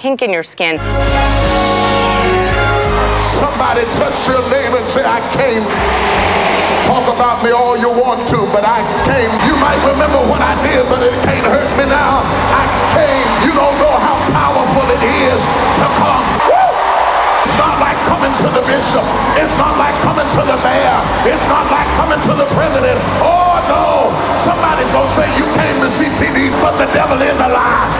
kink in your skin. Somebody touch your neighbor and say, I came. Talk about me all you want to, but I came. You might remember what I did, but it can't hurt me now. I came. You don't know how powerful it is to come. Woo! It's not like coming to the bishop. It's not like coming to the mayor. It's not like coming to the president. Oh no, somebody's gonna say you came to CTV, but the devil is a lie.